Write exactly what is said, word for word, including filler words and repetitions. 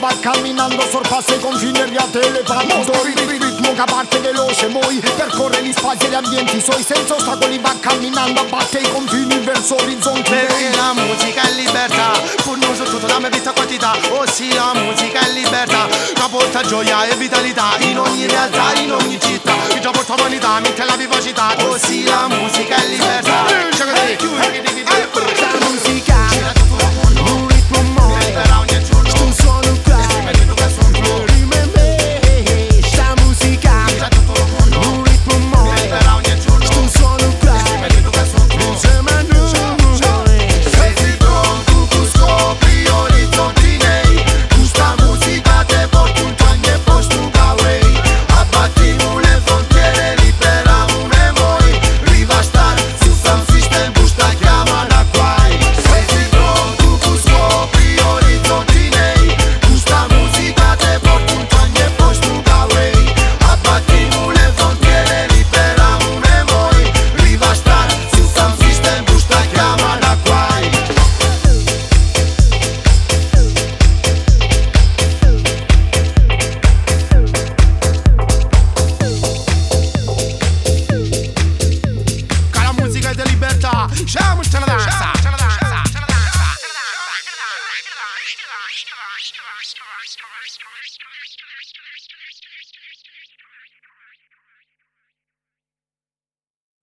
va camminando, sorpassa i confini e riate le palmatori. Ritmo che parte veloce, moi percorre gli spazi e gli ambienti suoi, senza ostacoli va camminando, abbatte i confini verso orizzonti. Perché la musica è libertà, pur non su tutto la mia vita quantità. Oh sì, la musica è libertà, che porta gioia e vitalità in ogni realtà, in ogni città. Che già porta umanità, mette la vivacità. Oh sì, la musica è libertà. La musica, un ritmo moi, un suono qua, rime me. La musica, un ritmo moi, un suono qua, insieme a noi. Sei pronto, tu scopri orizzonti nei. Questa musica te porta un ogni posto che vuoi. Abbattiamo le frontiere, liberiamo noi. Riva star, su San System, busta chiamata quai. Sei pronto, tu scopri orizzonti nei. Questa musica te porta un ogni posto che vuoi. Abbattiamo le frontiere, liberiamo noi. Riva star, su San System, busta chiamata quai. Con la musica di libertà, siamo in la danza. Thank you.